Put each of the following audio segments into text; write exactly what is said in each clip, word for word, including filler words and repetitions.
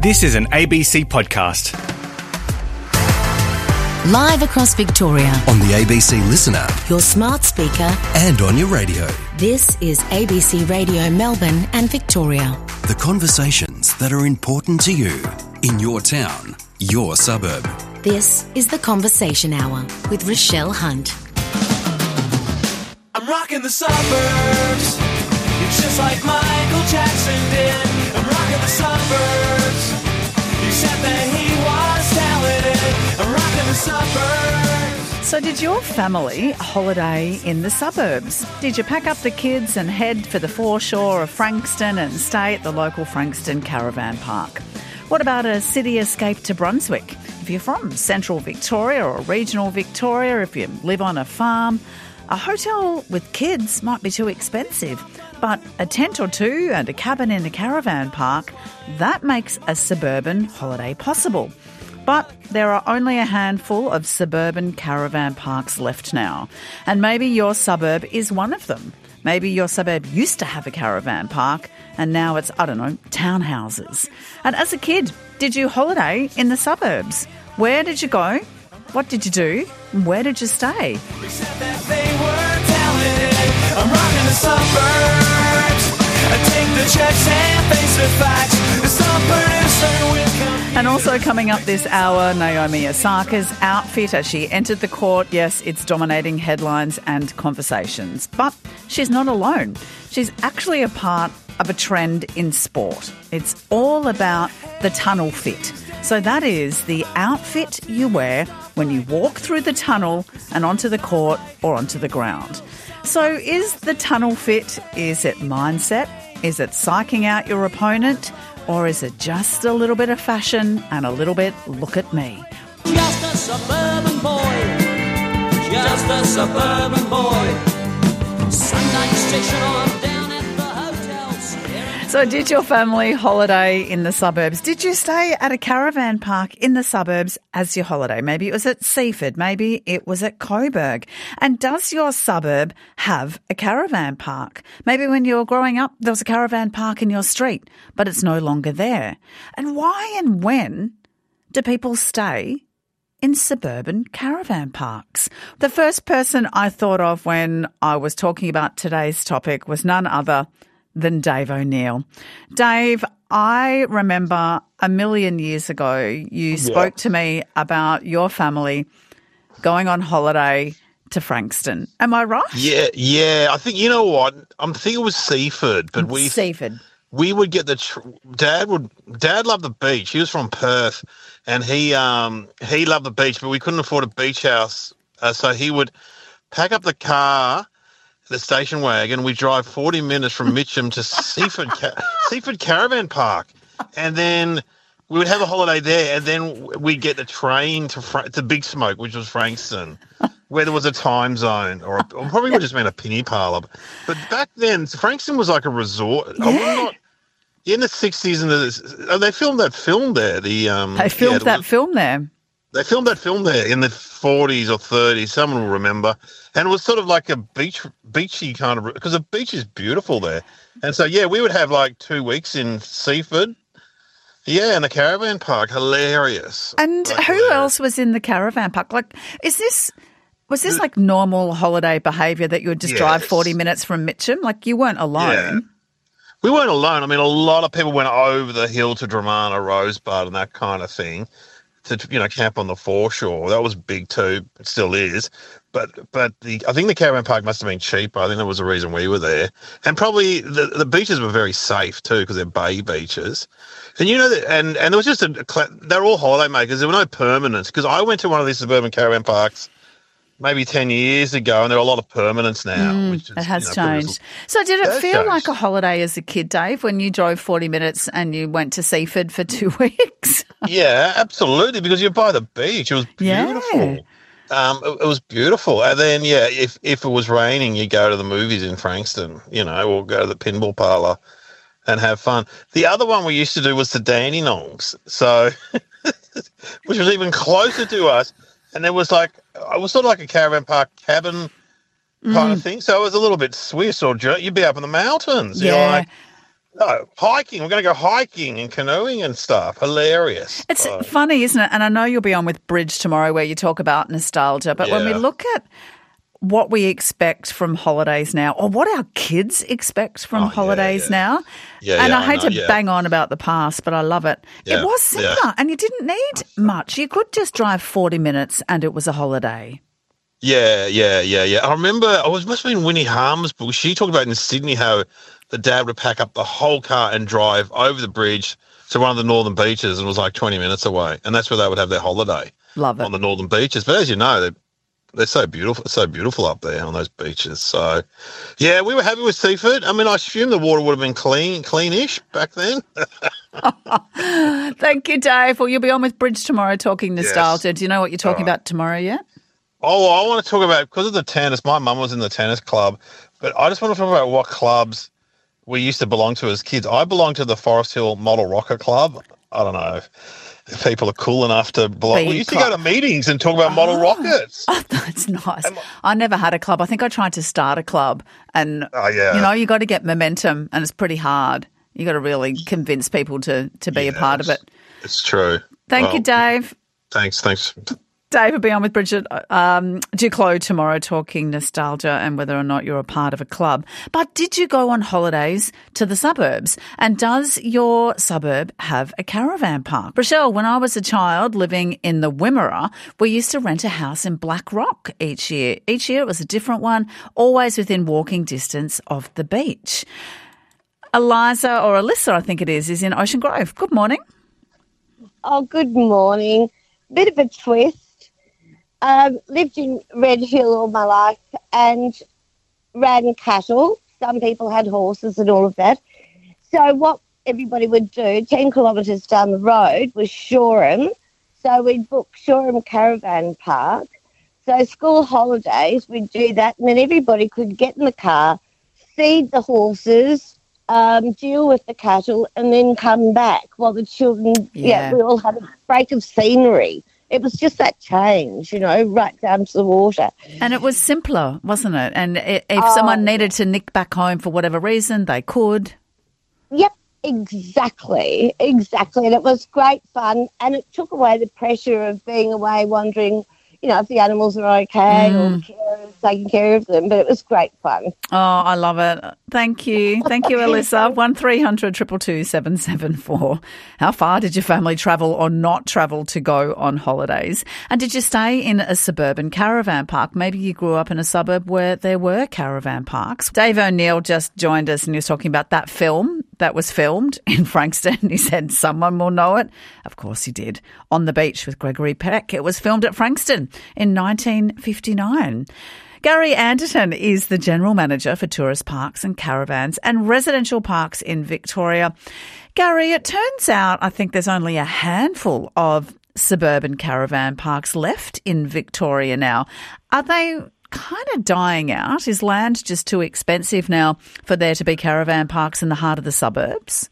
This is an A B C podcast. Live across Victoria, on the A B C Listen app, your smart speaker, and on your radio. This is A B C Radio Melbourne and Victoria. The conversations that are important to you in your town, your suburb. This is The Conversation Hour with Rochelle Hunt. I'm rocking the suburbs. It's just like Michael Jackson did. I'm rocking the suburbs. Except that he was talented. I'm rocking the suburbs. So did your family holiday in the suburbs? Did you pack up the kids and head for the foreshore of Frankston and stay at the local Frankston Caravan Park? What about a city escape to Brunswick? If you're from central Victoria or regional Victoria, if you live on a farm, a hotel with kids might be too expensive, but a tent or two and a cabin in a caravan park, that makes a suburban holiday possible. But there are only a handful of suburban caravan parks left now, and maybe your suburb is one of them. Maybe your suburb used to have a caravan park and now it's, I don't know, townhouses. And as a kid, did you holiday in the suburbs? Where did you go? What did you do? Where did you stay? Except that they were talented. I'm rocking the suburbs. I take the checks and face the facts. Some producer will come. And also coming up this hour, Naomi Osaka's outfit as she entered the court. Yes, it's dominating headlines and conversations. But she's not alone. She's actually a part of a trend in sport. It's all about the tunnel fit. So that is the outfit you wear when you walk through the tunnel and onto the court or onto the ground. So is the tunnel fit, is it mindset? Is it psyching out your opponent? Or is it just a little bit of fashion and a little bit look at me? Just a suburban boy. Just a suburban boy. Sunday station on down at the hotel. So did your family holiday in the suburbs? Did you stay at a caravan park in the suburbs as your holiday? Maybe it was at Seaford. Maybe it was at Coburg. And does your suburb have a caravan park? Maybe when you were growing up, there was a caravan park in your street, but it's no longer there. And why and when do people stay in suburban caravan parks? The first person I thought of when I was talking about today's topic was none other than Dave O'Neill. Dave, I remember a million years ago you spoke yeah. to me about your family going on holiday to Frankston. Am I right? Yeah, yeah. I think, you know what? I'm thinking it was Seaford, but we Seaford. We would get the tr- dad would dad loved the beach. He was from Perth, and he um he loved the beach, but we couldn't afford a beach house, uh, so he would pack up the car, the station wagon. We drive forty minutes from Mitcham to Seaford Ca- Seaford Caravan Park, and then we would have a holiday there, and then we'd get the train to Fra- to Big Smoke, which was Frankston, where there was a time zone, or, a, or probably would just been a penny parlour. But back then, Frankston was like a resort. Yeah. I would not, in the sixties and the oh, they filmed that film there. The um, they filmed yeah, that was, film there. They filmed that film there in the forties or thirties. Someone will remember. And it was sort of like a beach, beachy kind of, because the beach is beautiful there. And so, yeah, we would have like two weeks in Seaford. Yeah, in the caravan park. Hilarious. And like, who hilarious. else was in the caravan park? Like, is this, was this like normal holiday behaviour that you would just yes. drive forty minutes from Mitcham? Like, you weren't alone. Yeah. We weren't alone. I mean, a lot of people went over the hill to Dramana, Rosebud and that kind of thing to, you know, camp on the foreshore. That was big too. It still is. But but the I think the caravan park must have been cheaper. I think that was the reason we were there. And probably the, the beaches were very safe too because they're bay beaches. And, you know, that, and, and there was just a, they're all holiday makers. There were no permanents because I went to one of these suburban caravan parks maybe ten years ago, and there are a lot of permanents now. Mm, which is, it has you know, changed. So did it, it feel changed. like a holiday as a kid, Dave, when you drove forty minutes and you went to Seaford for two weeks? Yeah, absolutely, because you're by the beach. It was beautiful. Yeah. Um, it, it was beautiful. And then, yeah, if, if it was raining, you go to the movies in Frankston, you know, or go to the pinball parlour and have fun. The other one we used to do was the Dandenongs, so which was even closer to us. And there was like, it was sort of like a caravan park cabin kind Mm. of thing. So it was a little bit Swiss or Ger- you'd be up in the mountains. Yeah. You're like, No, hiking. We're going to go hiking and canoeing and stuff. Hilarious. It's Oh, funny, isn't it? And I know you'll be on with Bridge tomorrow where you talk about nostalgia, but when we Yeah. look at what we expect from holidays now, or what our kids expect from Oh, yeah, holidays yeah. now, Yeah, and yeah, I I hate know, to yeah. bang on about the past, but I love it. It Yeah, was similar, yeah. and you didn't need much. You could just drive forty minutes and it was a holiday. Yeah, yeah, yeah, yeah. I remember, I was must have been Winnie Harm's book. She talked about in Sydney how the dad would pack up the whole car and drive over the bridge to one of the northern beaches, and it was like twenty minutes away. And that's where they would have their holiday, Love it. on the northern beaches. But as you know, they're, they're so beautiful, so beautiful up there on those beaches. So, yeah, we were happy with seafood. I mean, I assume the water would have been clean, cleanish back then. Thank you, Dave. Well, you'll be on with Bridge tomorrow talking nostalgia. Do you know what you're talking about tomorrow yet? Oh, I want to talk about, because of the tennis, my mum was in the tennis club, but I just want to talk about what clubs we used to belong to as kids. I belonged to the Forest Hill Model Rocket Club. I don't know if, if people are cool enough to belong. Be We used club. to go to meetings and talk about model rockets. Oh, that's nice. I never had a club. I think I tried to start a club, and Oh, yeah. you know, you got to get momentum, and it's pretty hard. You got to really convince people to to be a part of it. It's true. Thank Well, you, Dave. Thanks, thanks. Dave will be on with Bridget um, Duclos tomorrow talking nostalgia and whether or not you're a part of a club. But did you go on holidays to the suburbs? And does your suburb have a caravan park? Rochelle, when I was a child living in the Wimmera, we used to rent a house in Black Rock each year. Each year it was a different one, always within walking distance of the beach. Eliza, or Alyssa, I think it is, is in Ocean Grove. Good morning. Oh, good morning. Bit of a twist. Um, lived in Red Hill all my life and ran cattle. Some people had horses and all of that. So what everybody would do, ten kilometres down the road, was Shoreham. So we'd book Shoreham Caravan Park. So school holidays, we'd do that, and then everybody could get in the car, feed the horses, um, deal with the cattle, and then come back while the children, yeah, Yeah. we all had a break of scenery. It was just that change, you know, right down to the water. And it was simpler, wasn't it? And i- if Oh. someone needed to nick back home for whatever reason, they could. Yep, exactly, exactly. And it was great fun, and it took away the pressure of being away wondering, you know, if the animals are okay or the carers taking care of them. But it was great fun. Oh, I love it. Thank you. Thank you, Alyssa. one three hundred two two two seven seven four. How far did your family travel or not travel to go on holidays? And did you stay in a suburban caravan park? Maybe you grew up in a suburb where there were caravan parks. Dave O'Neill just joined us and he was talking about that film that was filmed in Frankston. He said someone will know it. Of course he did. On the Beach with Gregory Peck. It was filmed at Frankston in nineteen fifty-nine. Gary Anderton is the General Manager for Tourist Parks and Caravans and Residential Parks in Victoria. Gary, it turns out I think there's only a handful of suburban caravan parks left in Victoria now. Are they kind of dying out? Is land just too expensive now for there to be caravan parks in the heart of the suburbs?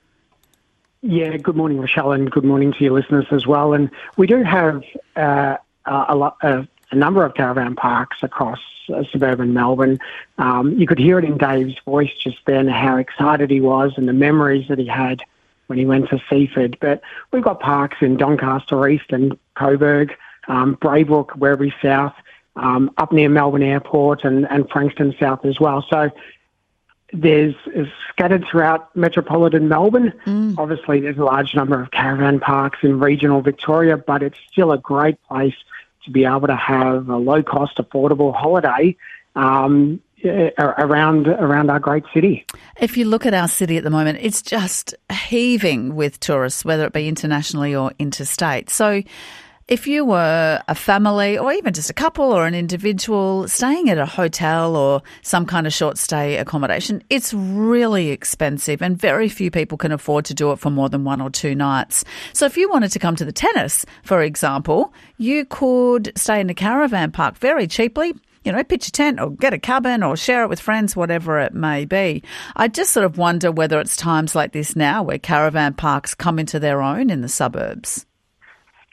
Yeah, good morning, Rochelle, and good morning to your listeners as well. And we do have uh, a, lot, uh, a number of caravan parks across uh, suburban Melbourne. Um, you could hear it in Dave's voice just then, how excited he was and the memories that he had when he went to Seaford. But we've got parks in Doncaster East and Coburg, um, Braybrook, Werribee South, um, up near Melbourne Airport and, and Frankston South as well. So there's is scattered throughout metropolitan Melbourne. Mm. Obviously, there's a large number of caravan parks in regional Victoria, but it's still a great place to be able to have a low-cost, affordable holiday um, around around our great city. If you look at our city at the moment, it's just heaving with tourists, whether it be internationally or interstate. So if you were a family or even just a couple or an individual staying at a hotel or some kind of short stay accommodation, it's really expensive and very few people can afford to do it for more than one or two nights. So if you wanted to come to the tennis, for example, you could stay in a caravan park very cheaply. You know, pitch a tent or get a cabin or share it with friends, whatever it may be. I just sort of wonder whether it's times like this now where caravan parks come into their own in the suburbs.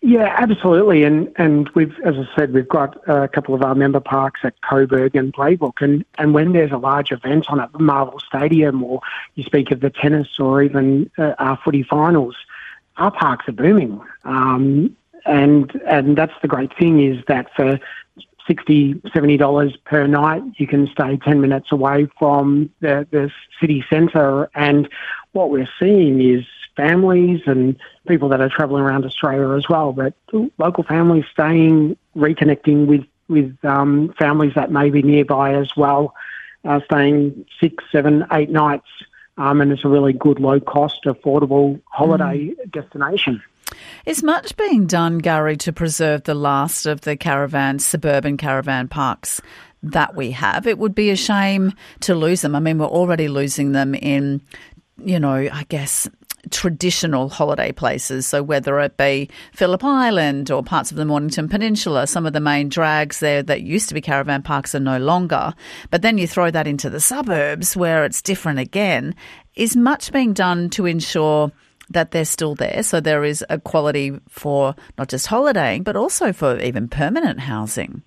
Yeah, absolutely. And and we've, as I said, we've got a couple of our member parks at Coburg and Playbook. And, and when there's a large event on at the Marvel Stadium, or you speak of the tennis or even uh, our footy finals, our parks are booming. Um, and and that's the great thing, is that for sixty dollars, seventy dollars per night, you can stay ten minutes away from the, the city centre. And what we're seeing is families and people that are travelling around Australia as well, but local families staying, reconnecting with, with um, families that may be nearby as well, uh, staying six, seven, eight nights, um, and it's a really good, low-cost, affordable holiday mm. destination. Is much being done, Gary, to preserve the last of the caravan, suburban caravan parks that we have? It would be a shame to lose them. I mean, we're already losing them in, you know, I guess, traditional holiday places. So whether it be Phillip Island or parts of the Mornington Peninsula, some of the main drags there that used to be caravan parks are no longer. But then you throw that into the suburbs where it's different again. Is much being done to ensure that they're still there, so there is a quality for not just holidaying, but also for even permanent housing?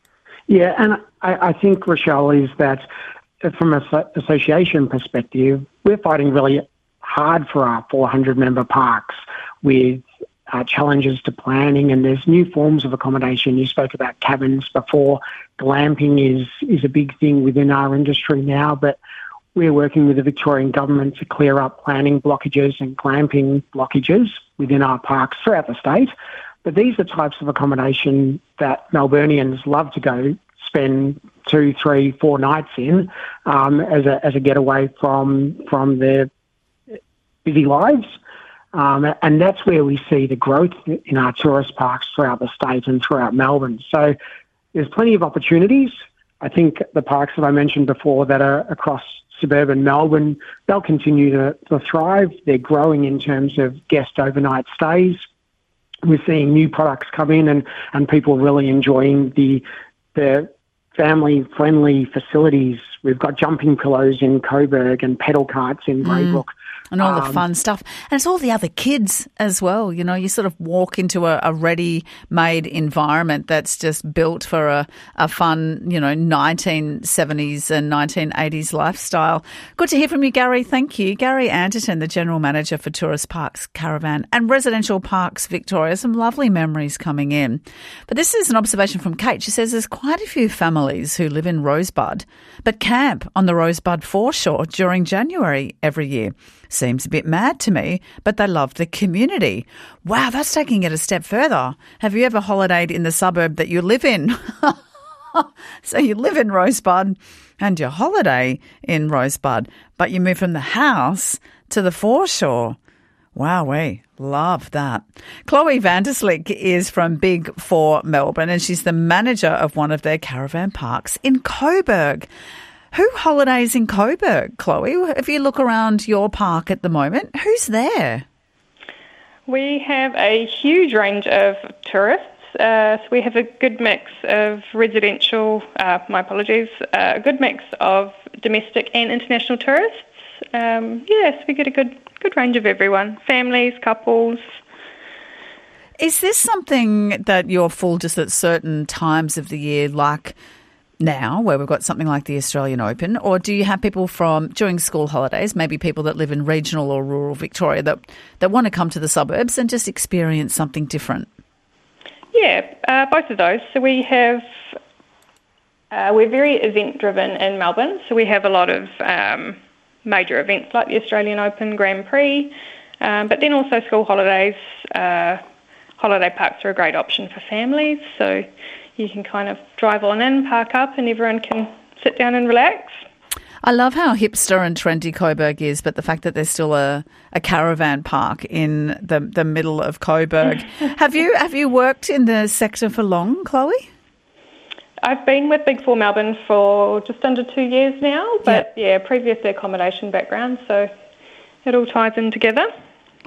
Yeah, and I, I think, Rochelle, is that from an association perspective, we're fighting really hard for our four hundred member parks with uh, challenges to planning, and there's new forms of accommodation. You spoke about cabins before. Glamping is, is a big thing within our industry now, but we're working with the Victorian government to clear up planning blockages and glamping blockages within our parks throughout the state. But these are types of accommodation that Melburnians love to go spend two, three, four nights in um, as a as a getaway from from their busy lives. Um, and that's where we see the growth in our tourist parks throughout the state and throughout Melbourne. So there's plenty of opportunities. I think the parks that I mentioned before that are across suburban Melbourne, they'll continue to, to thrive. They're growing in terms of guest overnight stays. We're seeing new products come in, and, and people really enjoying the the family-friendly facilities. We've got jumping pillows in Coburg and pedal carts in Braybrook. Mm. And all um, the fun stuff. And it's all the other kids as well. You know, you sort of walk into a, a ready-made environment that's just built for a, a fun, you know, nineteen seventies and nineteen eighties lifestyle. Good to hear from you, Gary. Thank you. Gary Anderton, the General Manager for Tourist Parks Caravan and Residential Parks Victoria. Some lovely memories coming in. But this is an observation from Kate. She says there's quite a few families who live in Rosebud but camp on the Rosebud foreshore during January every year. Seems a bit mad to me, but they love the community. Wow, that's taking it a step further. Have you ever holidayed in the suburb that you live in? So you live in Rosebud and you holiday in Rosebud, but you move from the house to the foreshore. Wow, we love that. Chloe Vanderslick is from Big Four Melbourne, and she's the manager of one of their caravan parks in Coburg. Who holidays in Coburg, Chloe? If you look around your park at the moment, who's there? We have a huge range of tourists. Uh, so we have a good mix of residential, uh, my apologies, uh, a good mix of domestic and international tourists. Um, yes, we get a good good range of everyone, families, couples. Is this something that you're full just at certain times of the year, like now, where we've got something like the Australian Open, or do you have people from, during school holidays, maybe people that live in regional or rural Victoria that, that want to come to the suburbs and just experience something different? Yeah, uh, both of those. So we have, uh, we're very event-driven in Melbourne, so we have a lot of um, major events like the Australian Open, Grand Prix, um, but then also school holidays. Uh, holiday parks are a great option for families, so you can kind of drive on in, park up, and everyone can sit down and relax. I love how hipster and trendy Coburg is, but the fact that there's still a, a caravan park in the the middle of Coburg. have you have you worked in the sector for long, Chloe? I've been with Big Four Melbourne for just under two years now, but yep. yeah, previous accommodation background, so it all ties in together.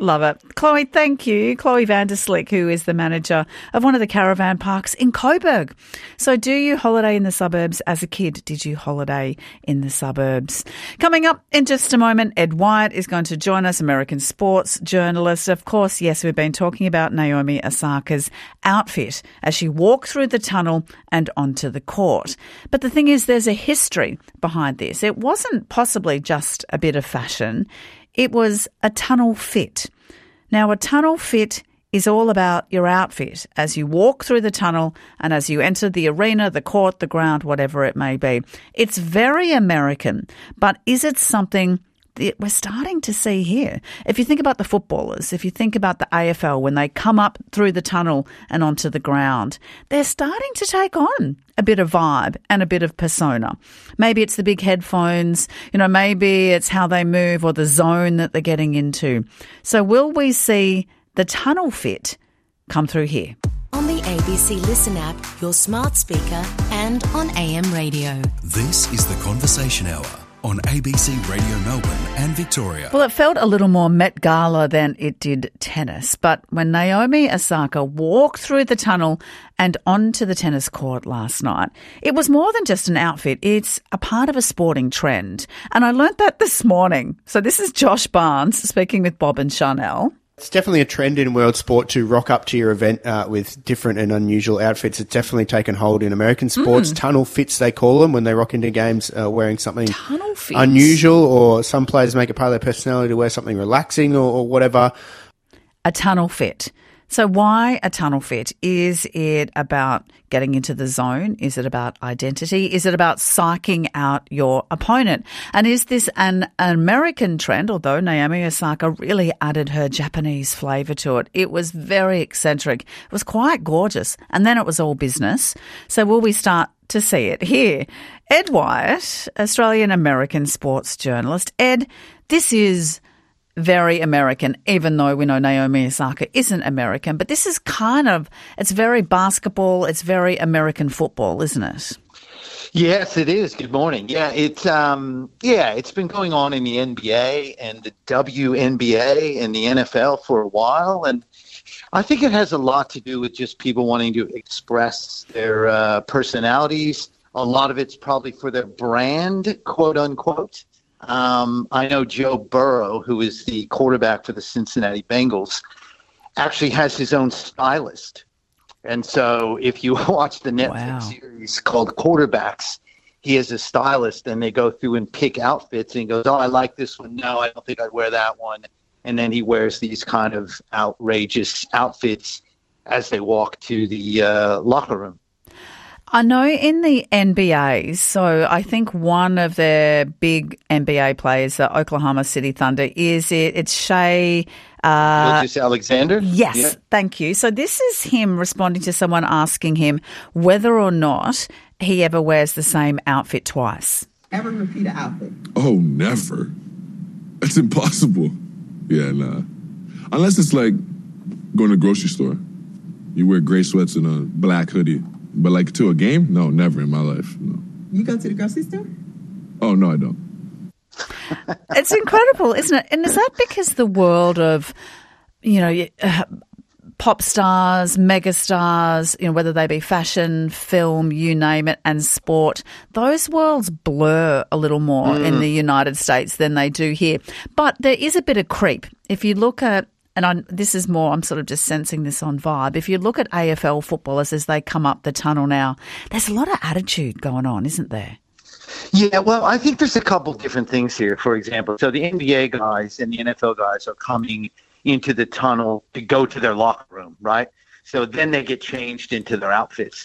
Love it. Chloe, thank you. Chloe Vanderslick, who is the manager of one of the caravan parks in Coburg. So do you holiday in the suburbs as a kid? Did you holiday in the suburbs? Coming up in just a moment, Ed Wyatt is going to join us, American sports journalist. Of course, yes, we've been talking about Naomi Osaka's outfit as she walked through the tunnel and onto the court. But the thing is, there's a history behind this. It wasn't possibly just a bit of fashion. It was a tunnel fit. Now, a tunnel fit is all about your outfit as you walk through the tunnel and as you enter the arena, the court, the ground, whatever it may be. It's very American, but is it something that we're starting to see here? If you think about the footballers, if you think about the A F L, when they come up through the tunnel and onto the ground, they're starting to take on a bit of vibe and a bit of persona. Maybe it's the big headphones, you know, maybe it's how they move or the zone that they're getting into. So will we see the tunnel fit come through here? On the A B C Listen app, your smart speaker, and on A M radio. This is the Conversation Hour on A B C Radio Melbourne and Victoria. Well, it felt a little more Met Gala than it did tennis. But when Naomi Osaka walked through the tunnel and onto the tennis court last night, it was more than just an outfit. It's a part of a sporting trend. And I learnt that this morning. So this is Josh Barnes speaking with Bob and Chanel. It's definitely a trend in world sport to rock up to your event uh, with different and unusual outfits. It's definitely taken hold in American sports. Mm. Tunnel fits, they call them, when they rock into games uh, wearing something Tunnel fits. unusual, or some players make it part of their personality to wear something relaxing or, or whatever. A tunnel fit. So why a tunnel fit? Is it about getting into the zone? Is it about identity? Is it about psyching out your opponent? And is this an American trend, although Naomi Osaka really added her Japanese flavour to it? It was very eccentric. It was quite gorgeous. And then it was all business. So will we start to see it here? Ed Wyatt, Australian-American sports journalist. Ed, this is very American, even though we know Naomi Osaka isn't American. But this is kind of, it's very basketball, it's very American football, isn't it? Yes, it is. Good morning. Yeah, it's um, yeah, it's been going on in the N B A and the W N B A and the N F L for a while, and I think it has a lot to do with just people wanting to express their uh, personalities. A lot of it's probably for their brand, quote unquote. Um, I know Joe Burrow, who is the quarterback for the Cincinnati Bengals, actually has his own stylist. And so if you watch the Netflix wow. series called Quarterbacks, he has a stylist and they go through and pick outfits and he goes, oh, I like this one. No, I don't think I'd wear that one. And then he wears these kind of outrageous outfits as they walk to the uh, locker room. I know in the N B A, so I think one of their big N B A players, the Oklahoma City Thunder, is it? It's Shai uh, Gilgeous-Alexander? Yes, yeah. Thank you. So this is him responding to someone asking him whether or not he ever wears the same outfit twice. Ever repeat an outfit? Oh, never. That's impossible. Yeah, nah. Unless it's like going to the grocery store. You wear gray sweats and a black hoodie. But like to a game? No, never in my life. No. You go to the grocery store? Oh, no, I don't. It's incredible, isn't it? And is that because the world of, you know, uh, pop stars, mega stars, you know, whether they be fashion, film, you name it, and sport, those worlds blur a little more mm. in the United States than they do here. But there is a bit of creep. If you look at, and I'm, this is more, I'm sort of just sensing this on vibe. If you look at A F L footballers as they come up the tunnel now, there's a lot of attitude going on, isn't there? Yeah, well, I think there's a couple different things here, for example. So the N B A guys and the N F L guys are coming into the tunnel to go to their locker room, right? So then they get changed into their outfits.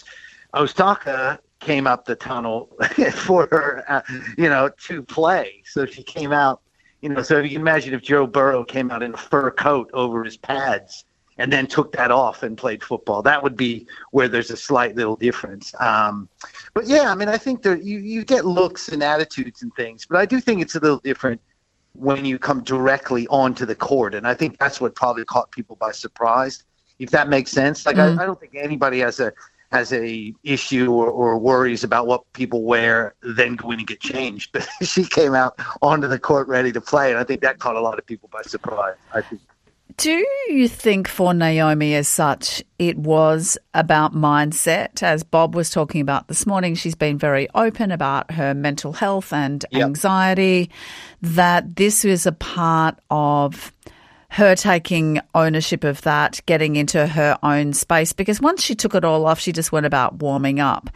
Osaka came up the tunnel for her, uh, you know, to play. So she came out. You know, so if you can imagine if Joe Burrow came out in a fur coat over his pads and then took that off and played football, that would be where there's a slight little difference. Um, but, yeah, I mean, I think there, you, you get looks and attitudes and things, but I do think it's a little different when you come directly onto the court, and I think that's what probably caught people by surprise, if that makes sense. Like, mm. I, I don't think anybody has a has a issue or, or worries about what people wear, then going to get changed. But she came out onto the court ready to play, and I think that caught a lot of people by surprise, I think. Do you think for Naomi as such it was about mindset? As Bob was talking about this morning, she's been very open about her mental health and Yep. anxiety, that this was a part of her taking ownership of that, getting into her own space, because once she took it all off, she just went about warming up.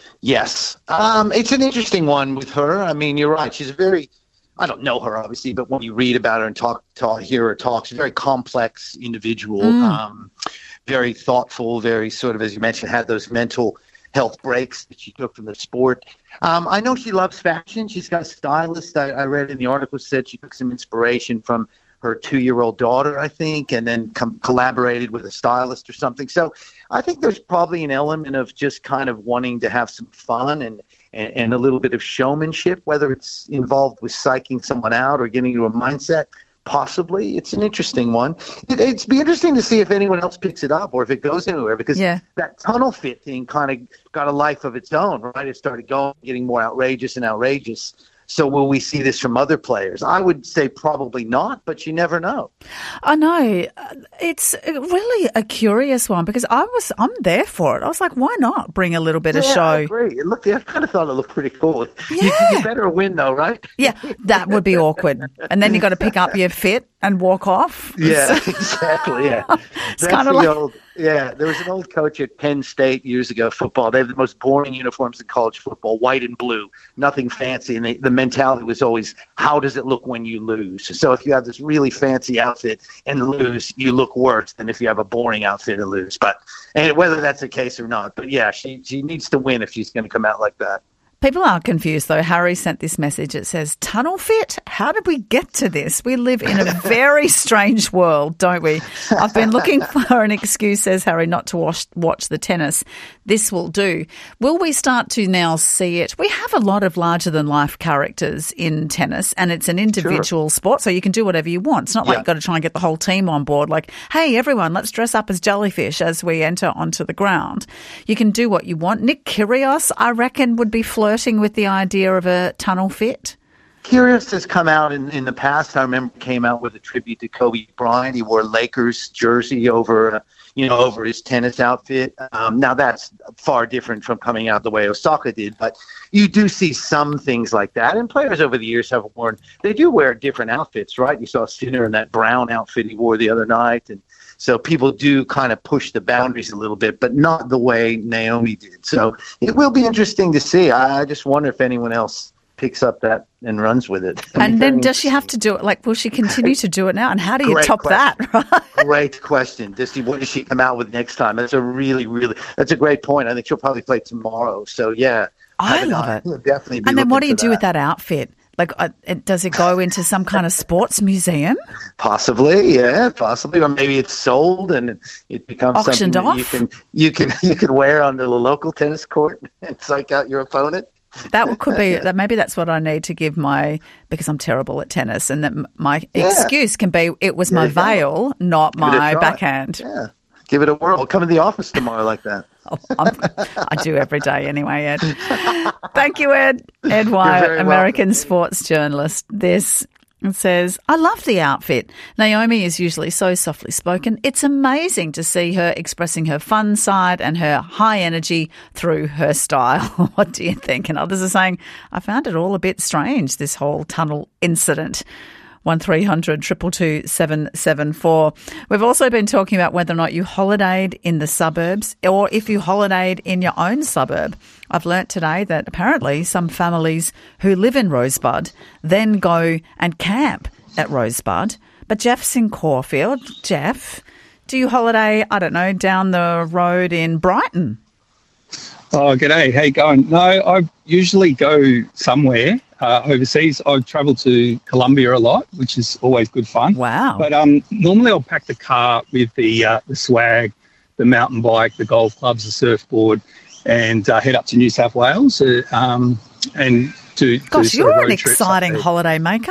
Yes. Um, it's an interesting one with her. I mean, you're right. She's a very, I don't know her obviously, but when you read about her and talk, talk hear her talk, she's a very complex individual, Mm. um, very thoughtful, very sort of, as you mentioned, had those mental health breaks that she took from the sport. Um, I know she loves fashion. She's got a stylist. I, I read in the article said she took some inspiration from her two-year-old daughter, I think, and then com- collaborated with a stylist or something. So I think there's probably an element of just kind of wanting to have some fun and, and, and a little bit of showmanship, whether it's involved with psyching someone out or getting into a mindset. Possibly. It's an interesting one. It, it'd be interesting to see if anyone else picks it up or if it goes anywhere, because Yeah. that tunnel fit thing kind of got a life of its own, right? It started going, getting more outrageous and outrageous. So will we see this from other players? I would say probably not, but you never know. I know. It's really a curious one because I was, I'm there for it. I was like, why not bring a little bit yeah, of show? I agree. It looked, I kind of thought it looked pretty cool. Yeah. You, you better win though, right? Yeah, that would be awkward. And then you got to pick up your fit and walk off. Yeah, exactly. Yeah, It's That's kinda the like- old. Yeah, there was an old coach at Penn State years ago. Football. They have the most boring uniforms in college football: white and blue, nothing fancy. And they, the mentality was always, "How does it look when you lose?" So if you have this really fancy outfit and lose, you look worse than if you have a boring outfit and lose. But and whether that's the case or not, but yeah, she she needs to win if she's going to come out like that. People are confused, though. Harry sent this message. It says, tunnel fit? How did we get to this? We live in a very strange world, don't we? I've been looking for an excuse, says Harry, not to watch, watch the tennis. This will do. Will we start to now see it? We have a lot of larger-than-life characters in tennis, and it's an individual Sure. sport, so you can do whatever you want. It's not like Yeah. you've got to try and get the whole team on board. Like, hey, everyone, let's dress up as jellyfish as we enter onto the ground. You can do what you want. Nick Kyrgios, I reckon, would be flirting with the idea of a tunnel fit. Kyrgios has come out in, in the past. I remember came out with a tribute to Kobe Bryant. He wore Lakers jersey over, uh, you know, over his tennis outfit. Um, now that's far different from coming out the way Osaka did, but you do see some things like that. And players over the years have worn, they do wear different outfits, right? You saw Sinner in that brown outfit he wore the other night. And so people do kind of push the boundaries a little bit, but not the way Naomi did. So it will be interesting to see. I, I just wonder if anyone else picks up that and runs with it. I mean, And then very does she have to do it? Like, will she continue to do it now? And how do you Great top question. that? Right? Great question. Does she, what does she come out with next time? That's a really, really, that's a great point. I think she'll probably play tomorrow. So, yeah. I have an love eye. it. We'll definitely be And then what do looking you for do with that outfit? Like, uh, it, does it go into some kind of sports museum? Possibly, yeah, possibly, or maybe it's sold and it, it becomes Auctioned something that off? you can you can you can wear on the local tennis court and psych out your opponent. That could be, that maybe that's what I need to give my, because I'm terrible at tennis, and that m- my Yeah. excuse can be it was my There you go. veil, not Give it a my try. backhand. Yeah, give it a whirl. Come to the office tomorrow like that. Oh, I'm, I do every day anyway, Ed. Thank you, Ed. Ed You're Wyatt, very American sports journalist. This it says, I love the outfit. Naomi is usually so softly spoken. It's amazing to see her expressing her fun side and her high energy through her style. What do you think? And others are saying, I found it all a bit strange, this whole tunnel incident. one three hundred two two two seven seven four. We've also been talking about whether or not you holidayed in the suburbs or if you holidayed in your own suburb. I've learnt today that apparently some families who live in Rosebud then go and camp at Rosebud. But Jeff's in Caulfield. Jeff, do you holiday, I don't know, down the road in Brighton? Oh, g'day. How you going? No, I usually go somewhere uh, overseas. I travel to Colombia a lot, which is always good fun. Wow. But um, normally I'll pack the car with the uh, the swag, the mountain bike, the golf clubs, the surfboard, and uh, head up to New South Wales uh, um, and to, to Gosh, sort of you're an road trips up exciting there. holiday maker.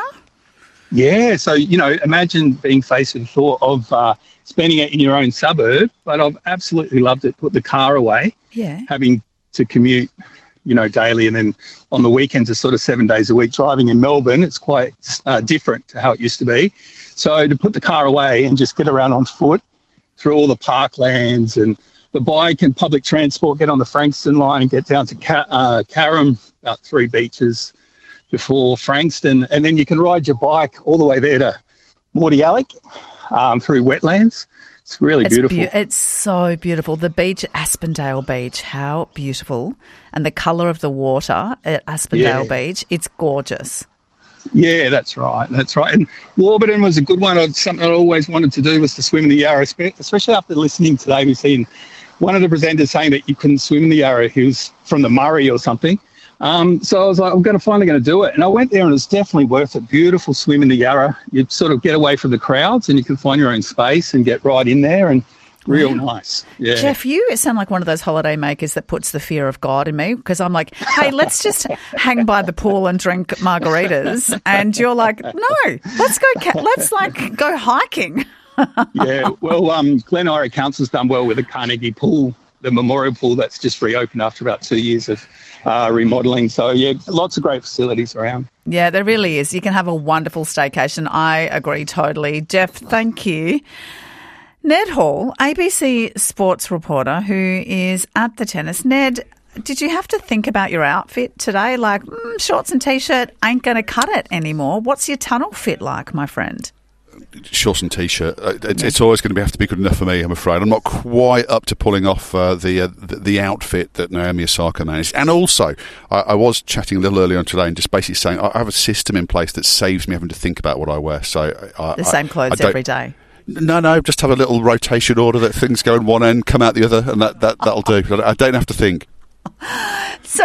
Yeah, so, you know, imagine being faced with the thought of uh, spending it in your own suburb, but I've absolutely loved it. Put the car away, Yeah. having to commute you know, daily, and then on the weekends it's sort of seven days a week driving in Melbourne. It's quite uh, different to how it used to be. So to put the car away and just get around on foot through all the parklands and the bike and public transport, get on the Frankston line and get down to Ca- uh, Carrum, about three beaches before Frankston, and then you can ride your bike all the way there to Mordialloc um, through wetlands. It's really it's beautiful. Be- it's so beautiful. The beach, Aspendale Beach, how beautiful. And the colour of the water at Aspendale Yeah. Beach, it's gorgeous. Yeah, that's right. That's right. And Warburton was a good one. I'd, something I always wanted to do was to swim in the Yarra, especially after listening today. We've seen one of the presenters saying that you couldn't swim in the Yarra. He was from the Murray or something. Um, so I was like, I'm going to finally going to do it. And I went there and it's definitely worth it. Beautiful swim in the Yarra. You sort of get away from the crowds and you can find your own space and get right in there, and real nice. Yeah. Jeff, you sound like one of those holiday makers that puts the fear of God in me, because I'm like, hey, let's just hang by the pool and drink margaritas. And you're like, no, let's go, ca- let's like go hiking. Yeah, well, um, Glen Eira Council's done well with the Carnegie Pool, the memorial pool that's just reopened after about two years of uh, remodelling. So, yeah, lots of great facilities around. Yeah, there really is. You can have a wonderful staycation. I agree totally. Jeff, thank you. Ned Hall, A B C sports reporter who is at the tennis. Ned, did you have to think about your outfit today? Like, mm, shorts and T-shirt ain't going to cut it anymore. What's your tunnel fit like, my friend? Shorts and T-shirt. Uh, it's, it's always going to have to be good enough for me, I'm afraid. I'm not quite up to pulling off uh, the, uh, the the outfit that Naomi Osaka managed. And also, I, I was chatting a little earlier on today and just basically saying I have a system in place that saves me having to think about what I wear. So I, The same clothes I every day. No, no, just have a little rotation order that things go in one end, come out the other, and that, that, that'll do. I don't have to think. So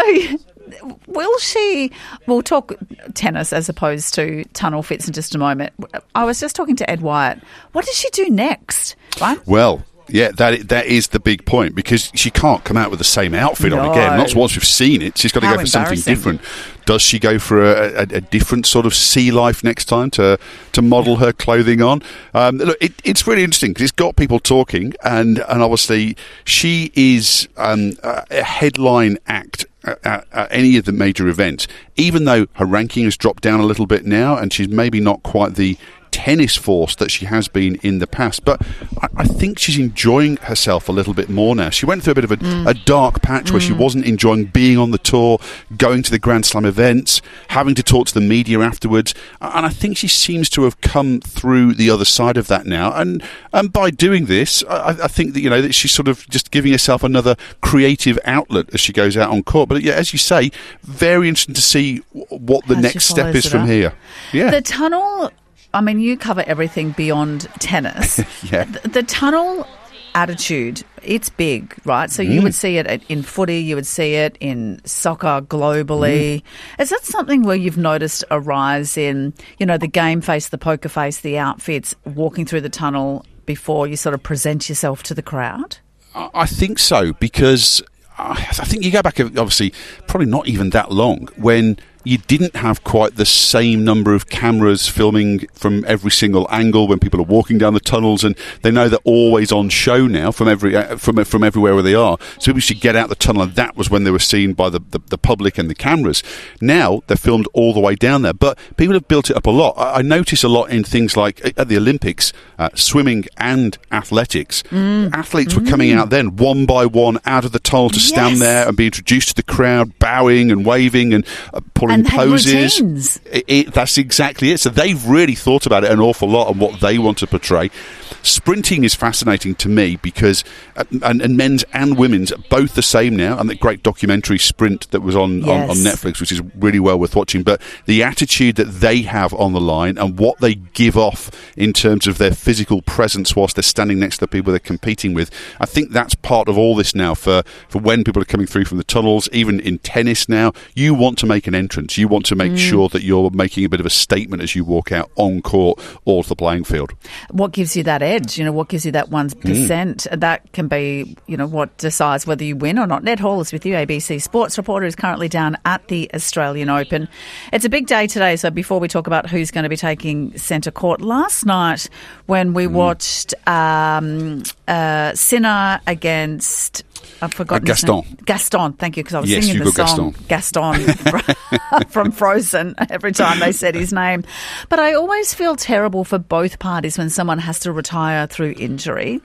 will she, we'll talk tennis as opposed to tunnel fits in just a moment. I was just talking to Ed Wyatt. What does she do next? Right? Well, yeah, that that is the big point, because she can't come out with the same outfit on No. again. Not once we've seen it. She's got to How go for something embarrassing. different. Does she go for a, a, a different sort of sea life next time to to model her clothing on? Um, look, it, it's really interesting because it's got people talking, and, and obviously she is um, a a headline act at, at, at any of the major events, even though her ranking has dropped down a little bit now, and she's maybe not quite the tennis force that she has been in the past, but I, I think she's enjoying herself a little bit more now. She went through a bit of a, Mm. a dark patch where she wasn't enjoying being on the tour, going to the Grand Slam events, having to talk to the media afterwards, and I think she seems to have come through the other side of that now, and and by doing this, I, I think that, you know, that she's sort of just giving herself another creative outlet as she goes out on court. But yeah, as you say, very interesting to see w- what the How she next step follows is it from up. here. Yeah. The tunnel, I mean, you cover everything beyond tennis. Yeah. The, the tunnel attitude, it's big, right? So you Mm. would see it at- in footy, you would see it in soccer globally. Is that something where you've noticed a rise in, you know, the game face, the poker face, the outfits, walking through the tunnel before you sort of present yourself to the crowd? I I think so, because I I think you go back, obviously, probably not even that long, when you didn't have quite the same number of cameras filming from every single angle when people are walking down the tunnels, and they know they're always on show now from every uh, from from everywhere where they are. So people should get out the tunnel, and that was when they were seen by the, the, the public and the cameras. Now they're filmed all the way down there, but people have built it up a lot. I, I notice a lot in things like at the Olympics, uh, swimming and athletics. Athletes were coming out then one by one out of the tunnel to stand Yes. there and be introduced to the crowd, bowing and waving and uh, pulling And they had poses. routines. It, it, that's exactly it. So they've really thought about it an awful lot and what they want to portray. Sprinting is fascinating to me because, uh, and, and men's and women's, both the same now. And the great documentary Sprint that was on, on, on Yes. Netflix, which is really well worth watching. But the attitude that they have on the line and what they give off in terms of their physical presence whilst they're standing next to the people they're competing with, I think that's part of all this now for, for when people are coming through from the tunnels. Even in tennis now, you want to make an entrance. You want to make Mm. sure that you're making a bit of a statement as you walk out on court or to the playing field. What gives you that edge? You know, what gives you that one Mm. percent? That can be, you know, what decides whether you win or not. Ned Hall is with you, A B C sports reporter, who's currently down at the Australian Open. It's a big day today, so before we talk about who's going to be taking centre court, last night when we watched um, uh, Sinner against I've forgotten. Uh, Gaston. his name. Gaston, thank you, because I was Yes, singing the Hugo song Gaston, Gaston from Frozen every time they said his name. But I always feel terrible for both parties when someone has to retire through injury.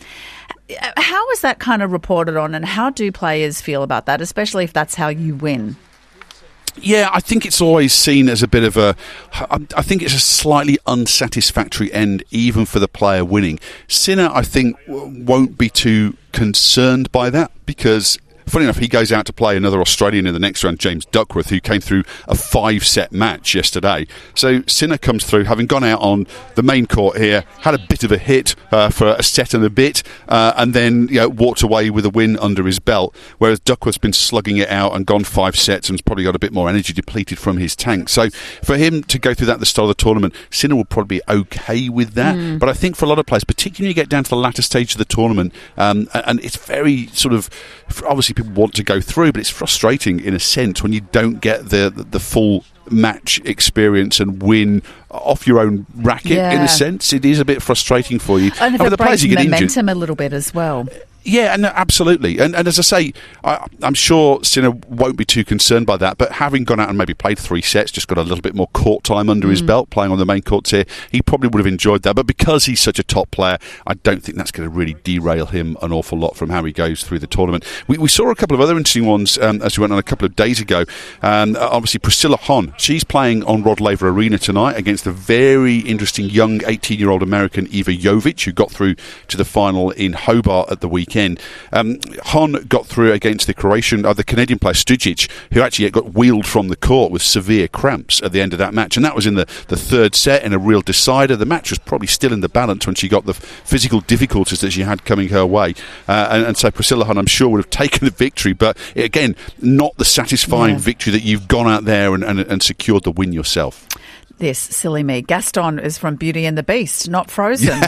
How is that kind of reported on, and how do players feel about that, especially if that's how you win? Yeah, I think it's always seen as a bit of a... I think it's a slightly unsatisfactory end, even for the player winning. Sinner, I think, won't be too concerned by that, because... Funny enough, he goes out to play another Australian in the next round, James Duckworth, who came through a five-set match yesterday. So Sinner comes through, having gone out on the main court here, had a bit of a hit uh, for a set and a bit, uh, and then you know, walked away with a win under his belt, whereas Duckworth's been slugging it out and gone five sets and's probably got a bit more energy depleted from his tank. So for him to go through that at the start of the tournament, Sinner will probably be okay with that. Mm. But I think for a lot of players, particularly when you get down to the latter stage of the tournament, um, and it's very sort of... Obviously, people want to go through, but it's frustrating in a sense when you don't get the the, the full match experience and win off your own racket. Yeah. In a sense, it is a bit frustrating for you. And if and it the breaks players you get momentum injured, a little bit as well. Yeah, and absolutely. And, and as I say, I, I'm sure Sinner won't be too concerned by that, but having gone out and maybe played three sets, just got a little bit more court time under mm. his belt, playing on the main courts here, he probably would have enjoyed that. But because he's such a top player, I don't think that's going to really derail him an awful lot from how he goes through the tournament. We, we saw a couple of other interesting ones um, as we went on a couple of days ago. Um, obviously, Priscilla Hon, she's playing on Rod Laver Arena tonight against the very interesting young eighteen-year-old American Iva Jovic, who got through to the final in Hobart at the weekend. Um, Hon got through against the Croatian, uh, the Canadian player Stujic, who actually got wheeled from the court with severe cramps at the end of that match, and that was in the, the third set in a real decider. The match was probably still in the balance when she got the physical difficulties that she had coming her way, uh, and, and so Priscilla Hon, I'm sure, would have taken the victory, but again, not the satisfying yeah. victory that you've gone out there and, and, and secured the win yourself. This, silly me. Gaston is from Beauty and the Beast, not Frozen.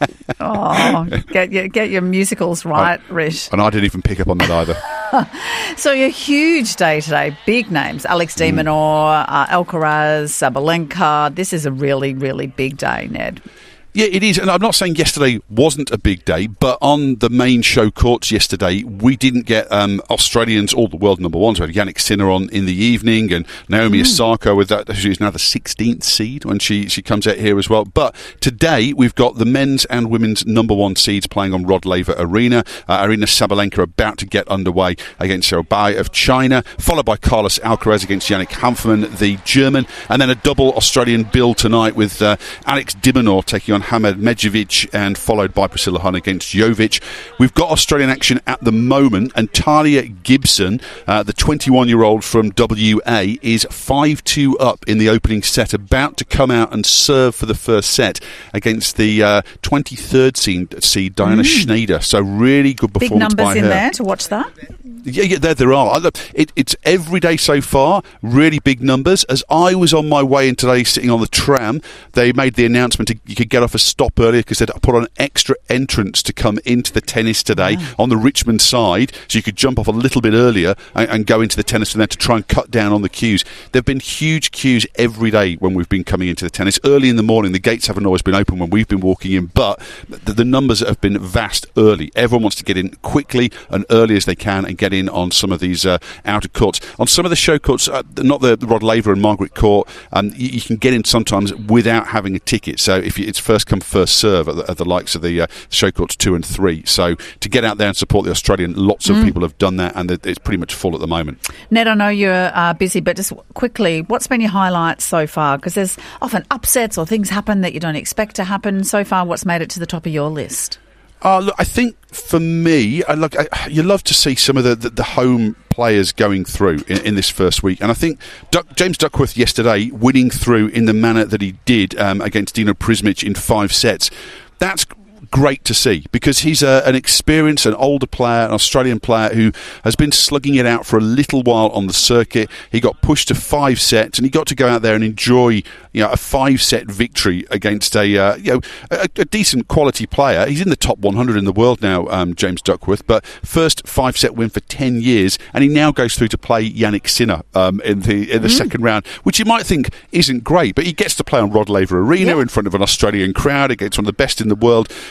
oh, get your, get your musicals right, I, Rish. And I didn't even pick up on that either. So a huge day today. Big names. Alex de Minaur, mm. uh, Alcaraz, Sabalenka. This is a really, really big day, Ned. Yeah, it is, and I'm not saying yesterday wasn't a big day, but on the main show courts yesterday, we didn't get um, Australians, all the world number ones. We had Yannick Sinner on in the evening, and Naomi mm. Osaka with that. She's now the sixteenth seed when she, she comes out here as well. But today, we've got the men's and women's number one seeds playing on Rod Laver Arena. Uh, Arina Sabalenka about to get underway against Xiao Bai of China, followed by Carlos Alcaraz against Yannick Hanfmann, the German, and then a double Australian bill tonight with uh, Alex de Minaur taking on Hamed Medjevic, and followed by Priscilla Hon against Jovic. We've got Australian action at the moment, and Talia Gibson, uh, the twenty-one-year-old from W A, is five two up in the opening set, about to come out and serve for the first set against the uh, twenty-third seed, seed Diana mm. Schneider. So really good performance Big numbers by her. in there to watch that. Yeah, yeah, there there are. It, it's every day so far, really big numbers. As I was on my way in today, sitting on the tram, they made the announcement to, you could get off a stop earlier because they'd put on an extra entrance to come into the tennis today wow. on the Richmond side, so you could jump off a little bit earlier and, and go into the tennis from there to try and cut down on the queues. There have been huge queues every day when we've been coming into the tennis. Early in the morning, the gates haven't always been open when we've been walking in, but the, the numbers have been vast early. Everyone wants to get in quickly and early as they can and get in on some of these uh, outer courts. On some of the show courts, uh, not the Rod Laver and Margaret Court, um, you, you can get in sometimes without having a ticket. So if you, it's first come, first serve at the, at the likes of the uh, show courts two and three. So to get out there and support the Australian, lots of mm. people have done that, and it's pretty much full at the moment. Ned, I know you're uh, busy, but just quickly, what's been your highlights so far? Because there's often upsets or things happen that you don't expect to happen. So far, what's made it to the top of your list? Uh, look, I think for me, I look, I, you love to see some of the, the, the home players going through in, in this first week. And I think Duck, James Duckworth yesterday winning through in the manner that he did um, against Dino Prismic in five sets, that's great to see, because he's a, an experienced, an older player, an Australian player who has been slugging it out for a little while on the circuit. He got pushed to five sets, and he got to go out there and enjoy, you know, a five-set victory against a uh, you know a, a decent quality player. He's in the top one hundred in the world now, um, James Duckworth, but first five-set win for ten years, and he now goes through to play Yannick Sinner um, in the in the mm. second round, which you might think isn't great, but he gets to play on Rod Laver Arena yeah. in front of an Australian crowd against one of the best in the world.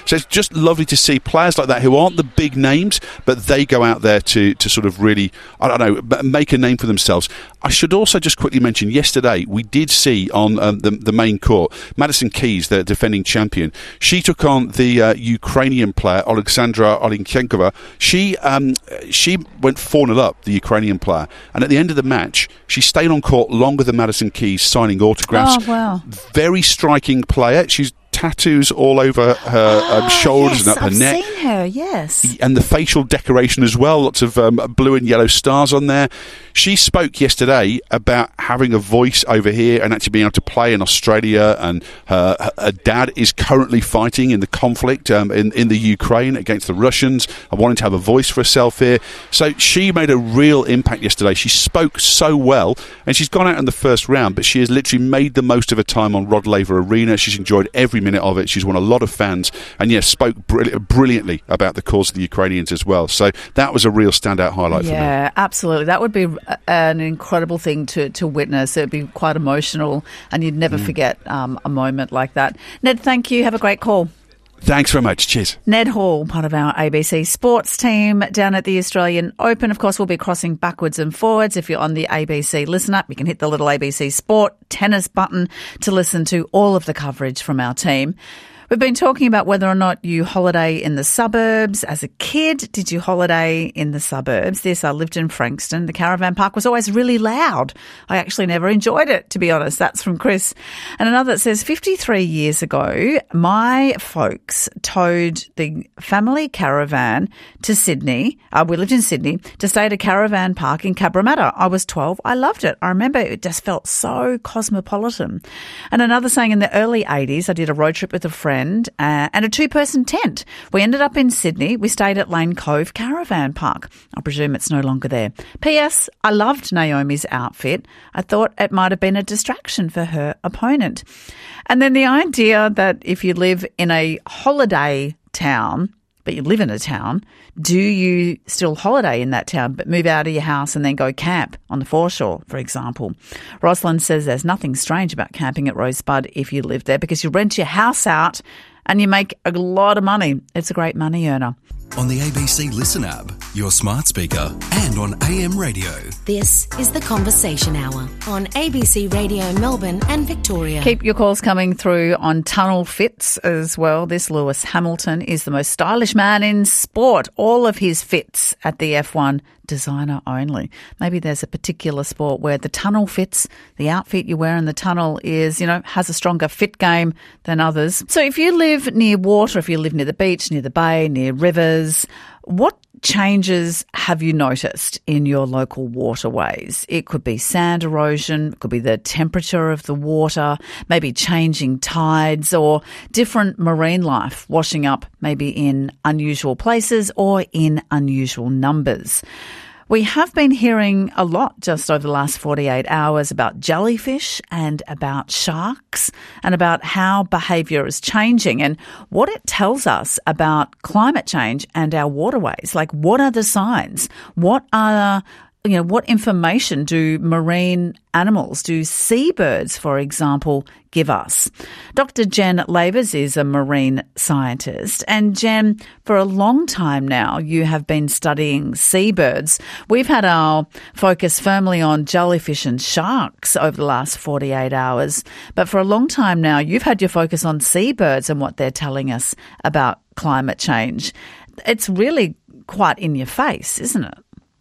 So it's just lovely to see players like that who aren't the big names, but they go out there to, to sort of really, I don't know, make a name for themselves. I should also just quickly mention, yesterday we did see on um, the, the main court, Madison Keys, the defending champion, she took on the uh, Ukrainian player, Alexandra Olenchenkova. She um, she went four nil up, the Ukrainian player, and at the end of the match, she stayed on court longer than Madison Keys, signing autographs. Oh, wow. Very striking player. She's tattoos all over her oh, um, shoulders yes, and up her I've neck. seen her, yes. And the facial decoration as well, lots of um, blue and yellow stars on there. She spoke yesterday about having a voice over here and actually being able to play in Australia, and her, her dad is currently fighting in the conflict um, in, in the Ukraine against the Russians, and wanting to have a voice for herself here. So she made a real impact yesterday. She spoke so well, and she's gone out in the first round, but she has literally made the most of her time on Rod Laver Arena. She's enjoyed every minute of it. She's won a lot of fans, and yes, spoke br- brilliantly about the cause of the Ukrainians as well. So that was a real standout highlight for me. Yeah, absolutely. That would be a- an incredible thing to, to witness. It would be quite emotional, and you'd never Mm. forget um, a moment like that. Ned, thank you. Have a great call. Thanks very much. Cheers. Ned Hall, part of our A B C sports team down at the Australian Open. Of course, we'll be crossing backwards and forwards. If you're on the A B C Listen App, you can hit the little A B C Sport tennis button to listen to all of the coverage from our team. We've been talking about whether or not you holiday in the suburbs. As a kid, did you holiday in the suburbs? This, I lived in Frankston. The caravan park was always really loud. I actually never enjoyed it, to be honest. That's from Chris. And another that says, fifty-three years ago, my folks towed the family caravan to Sydney. Uh, we lived in Sydney to stay at a caravan park in Cabramatta. I was twelve. I loved it. I remember it just felt so cosmopolitan. And another saying, in the early eighties, I did a road trip with a friend Uh, and a two-person tent. We ended up in Sydney. We stayed at Lane Cove Caravan Park. I presume it's no longer there. P S. I loved Naomi's outfit. I thought it might have been a distraction for her opponent. And then the idea that if you live in a holiday town, but you live in a town, do you still holiday in that town but move out of your house and then go camp on the foreshore, for example? Rosalind says there's nothing strange about camping at Rosebud if you live there, because you rent your house out and you make a lot of money. It's a great money earner. On the A B C Listen app, your smart speaker, and on A M radio. This is the Conversation Hour on A B C Radio Melbourne and Victoria. Keep your calls coming through on tunnel fits as well. This Lewis Hamilton is the most stylish man in sport. All of his fits at the F one, designer only. Maybe there's a particular sport where the tunnel fits, the outfit you wear in the tunnel is, you know, has a stronger fit game than others. So if you live near water, if you live near the beach, near the bay, near rivers, what changes have you noticed in your local waterways? It could be sand erosion, it could be the temperature of the water, maybe changing tides, or different marine life washing up maybe in unusual places or in unusual numbers. We have been hearing a lot just over the last forty-eight hours about jellyfish and about sharks and about how behaviour is changing and what it tells us about climate change and our waterways. Like, what are the signs? What are You know, what information do marine animals, do seabirds, for example, give us? Doctor Jen Lavers is a marine scientist. And Jen, for a long time now, you have been studying seabirds. We've had our focus firmly on jellyfish and sharks over the last forty-eight hours. But for a long time now, you've had your focus on seabirds and what they're telling us about climate change. It's really quite in your face, isn't it?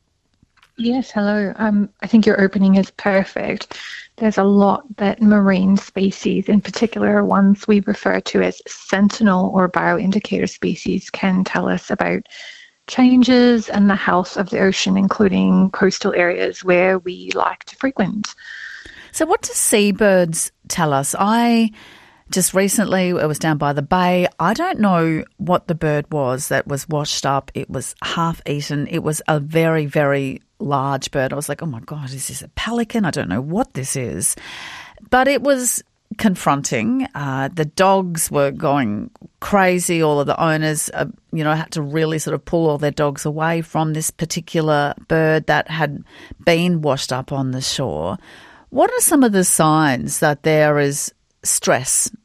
Yes, hello. Um, I think your opening is perfect. There's a lot that marine species, in particular ones we refer to as sentinel or bioindicator species, can tell us about changes and the health of the ocean, including coastal areas where we like to frequent. So what do seabirds tell us? I just recently, it was down by the bay. I don't know what the bird was that was washed up. It was half eaten. It was a very, very large bird. I was like, oh my God, is this a pelican? I don't know what this is. But it was confronting. Uh, the dogs were going crazy. All of the owners, uh, you know, had to really sort of pull all their dogs away from this particular bird that had been washed up on the shore. What are some of the signs that there is stress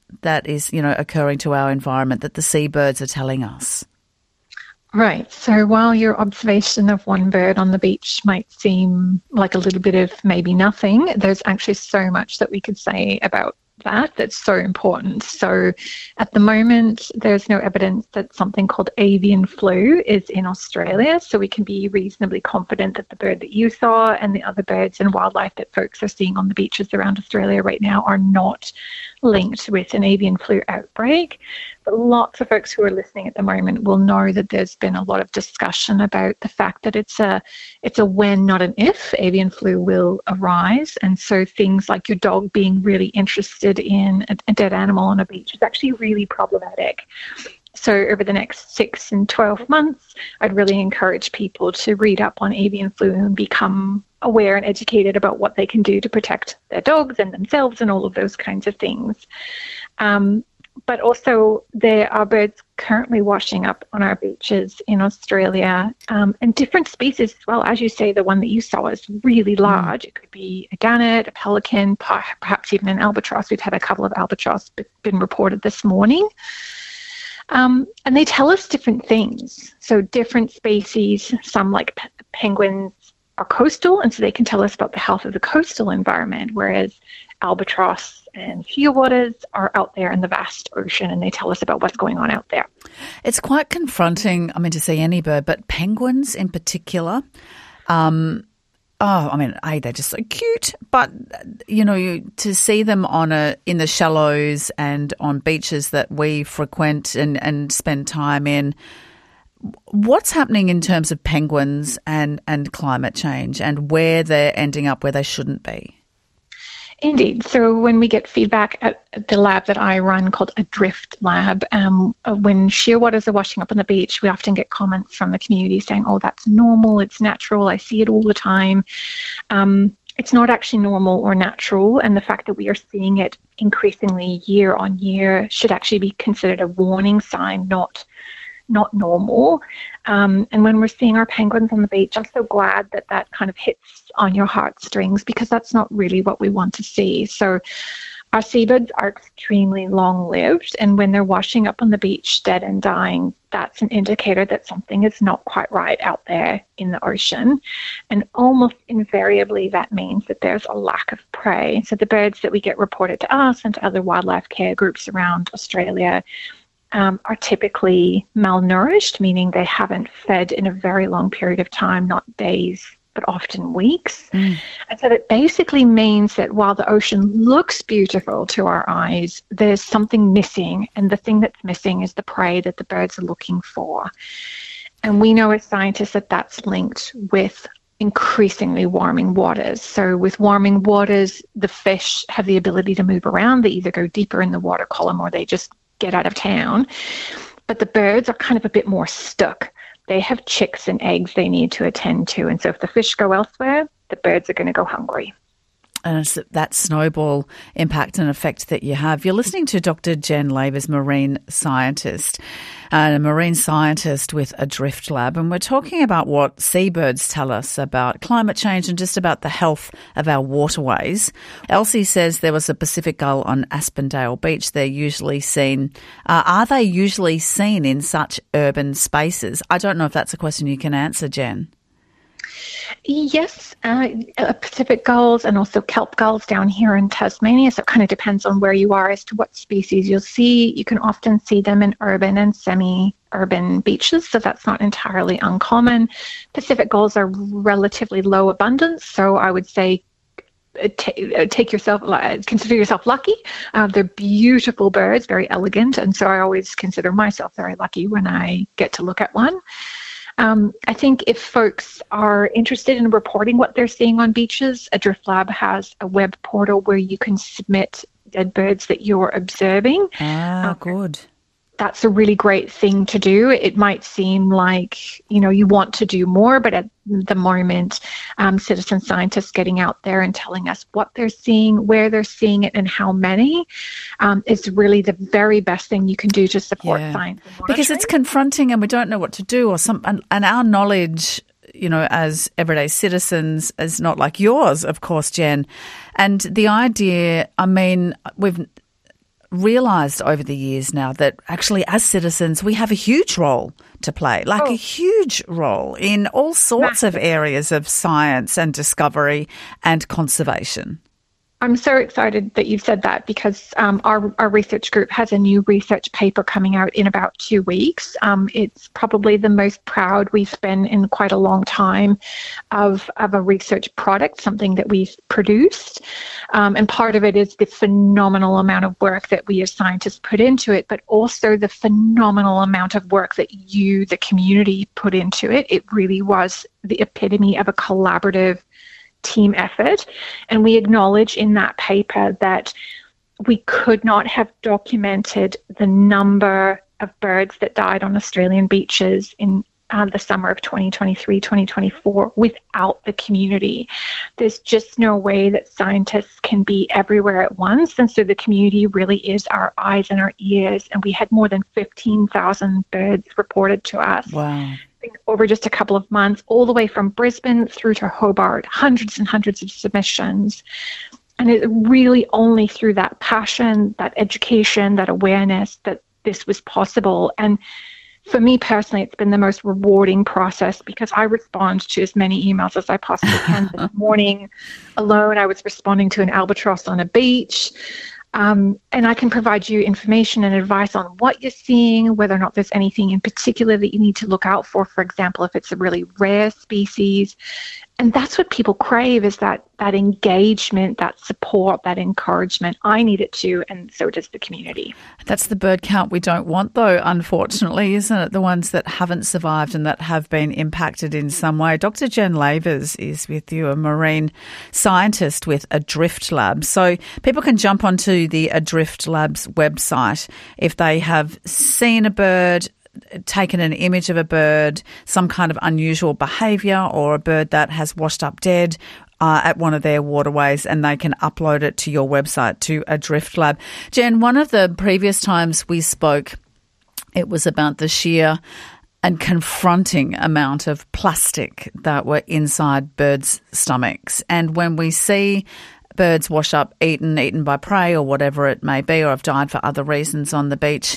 that is, you know, occurring to our environment that the seabirds are telling us? Right. So while your observation of one bird on the beach might seem like a little bit of maybe nothing, there's actually so much that we could say about that that's so important. So at the moment, there's no evidence that something called avian flu is in Australia. So we can be reasonably confident that the bird that you saw and the other birds and wildlife that folks are seeing on the beaches around Australia right now are not linked with an avian flu outbreak. But lots of folks who are listening at the moment will know that there's been a lot of discussion about the fact that it's a it's a when, not an if, avian flu will arise. And so things like your dog being really interested in a, a dead animal on a beach is actually really problematic. So over the next six and twelve months, I'd really encourage people to read up on avian flu and become aware and educated about what they can do to protect their dogs and themselves and all of those kinds of things. Um, but also there are birds currently washing up on our beaches in Australia, um, and different species as well. As you say, the one that you saw is really large. Mm. It could be a gannet, a pelican, perhaps even an albatross. We've had a couple of albatross been reported this morning. Um, and they tell us different things. So different species, some like p- penguins are coastal, and so they can tell us about the health of the coastal environment, whereas albatross and shearwaters are out there in the vast ocean, and they tell us about what's going on out there. It's quite confronting, I mean, to see any bird, but penguins in particular, um, oh, I mean, A, they're just so cute, but, you know, you, to see them on a in the shallows and on beaches that we frequent and, and spend time in, what's happening in terms of penguins and, and climate change and where they're ending up where they shouldn't be? Indeed. So when we get feedback at the lab that I run called a drift lab, um, when shearwaters are washing up on the beach, we often get comments from the community saying, oh, that's normal, it's natural, I see it all the time. Um, it's not actually normal or natural, and the fact that we are seeing it increasingly year on year should actually be considered a warning sign, not not normal. Um, and when we're seeing our penguins on the beach, I'm so glad that that kind of hits on your heartstrings, because that's not really what we want to see. So our seabirds are extremely long-lived, and when they're washing up on the beach dead and dying, that's an indicator that something is not quite right out there in the ocean. And almost invariably that means that there's a lack of prey. So the birds that we get reported to us and to other wildlife care groups around Australia Um, are typically malnourished, meaning they haven't fed in a very long period of time, not days, but often weeks. Mm. And so that basically means that while the ocean looks beautiful to our eyes, there's something missing, and the thing that's missing is the prey that the birds are looking for. And we know as scientists that that's linked with increasingly warming waters. So with warming waters, the fish have the ability to move around. They either go deeper in the water column or they just get out of town. But the birds are kind of a bit more stuck. They have chicks and eggs they need to attend to. And so if the fish go elsewhere, the birds are going to go hungry. And it's that snowball impact and effect that you have. You're listening to Doctor Jen Labers, marine scientist, and a marine scientist with a drift lab. And we're talking about what seabirds tell us about climate change and just about the health of our waterways. Elsie says there was a Pacific gull on Aspendale Beach. They're usually seen. Uh, are they usually seen in such urban spaces? I don't know if that's a question you can answer, Jen. Yes, uh, Pacific gulls and also kelp gulls down here in Tasmania. So it kind of depends on where you are as to what species you'll see. You can often see them in urban and semi-urban beaches, so that's not entirely uncommon. Pacific gulls are relatively low abundance, so I would say T- take yourself, consider yourself lucky. Uh, they're beautiful birds, very elegant, and so I always consider myself very lucky when I get to look at one. Um, I think if folks are interested in reporting what they're seeing on beaches, a Drift Lab has a web portal where you can submit dead birds that you're observing. Ah, um, good. That's a really great thing to do. It might seem like, you know, you want to do more, but at the moment, um, citizen scientists getting out there and telling us what they're seeing, where they're seeing it, and how many um, is really the very best thing you can do to support yeah. science. Because it's confronting and we don't know what to do, or some, and, and our knowledge, you know, as everyday citizens is not like yours, of course, Jen. And the idea, I mean, we've realised over the years now that actually as citizens we have a huge role to play, like Oh. a huge role in all sorts of areas of science and discovery and conservation. I'm so excited that you've said that because um, our, our research group has a new research paper coming out in about two weeks. Um, it's probably the most proud we've been in quite a long time of, of a research product, something that we've produced. Um, and part of it is the phenomenal amount of work that we as scientists put into it, but also the phenomenal amount of work that you, the community, put into it. It really was the epitome of a collaborative team effort. And we acknowledge in that paper that we could not have documented the number of birds that died on Australian beaches in uh, the summer of twenty twenty-three, twenty twenty-four without the community. There's just no way that scientists can be everywhere at once. And so the community really is our eyes and our ears. And we had more than fifteen thousand birds reported to us. Wow. Over just a couple of months, all the way from Brisbane through to Hobart, hundreds and hundreds of submissions. And it really only through that passion, that education, that awareness that this was possible. And for me personally, it's been the most rewarding process because I respond to as many emails as I possibly can. This morning alone, I was responding to an albatross on a beach. Um, and I can provide you information and advice on what you're seeing, whether or not there's anything in particular that you need to look out for. For example, if it's a really rare species. And that's what people crave, is that that engagement, that support, that encouragement. I need it too, and so does the community. That's the bird count we don't want, though, unfortunately, isn't it? The ones that haven't survived and that have been impacted in some way. Doctor Jen Lavers is with you, a marine scientist with Adrift Labs. So people can jump onto the Adrift Labs website if they have seen a bird, taken an image of a bird, some kind of unusual behaviour, or a bird that has washed up dead uh, at one of their waterways, and they can upload it to your website, to Adrift Lab. Jen, one of the previous times we spoke, it was about the sheer and confronting amount of plastic that were inside birds' stomachs. And when we see birds wash up, eaten, eaten by prey or whatever it may be, or have died for other reasons on the beach,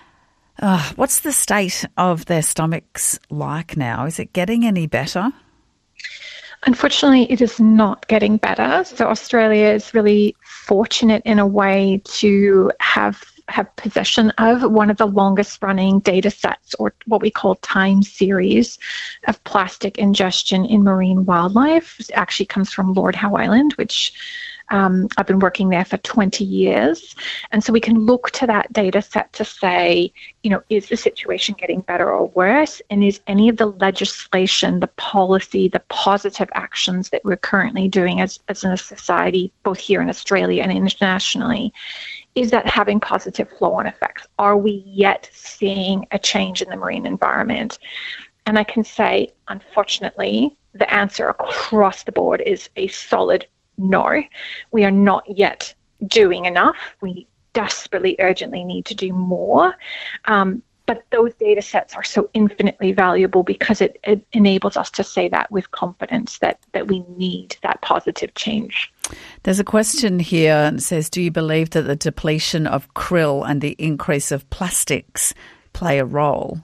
Uh, what's the state of their stomachs like now? Is it getting any better? Unfortunately, it is not getting better. So Australia is really fortunate in a way to have have possession of one of the longest running data sets, or what we call time series, of plastic ingestion in marine wildlife. It actually comes from Lord Howe Island, which Um, I've been working there for twenty years. And so we can look to that data set to say, you know, is the situation getting better or worse? And is any of the legislation, the policy, the positive actions that we're currently doing as, as a society, both here in Australia and internationally, is that having positive flow-on effects? Are we yet seeing a change in the marine environment? And I can say, unfortunately, the answer across the board is a solid no. We are not yet doing enough. We desperately, urgently need to do more. Um, but those data sets are so infinitely valuable because it, it enables us to say that with confidence, that, that we need that positive change. There's a question here and it says, do you believe that the depletion of krill and the increase of plastics play a role?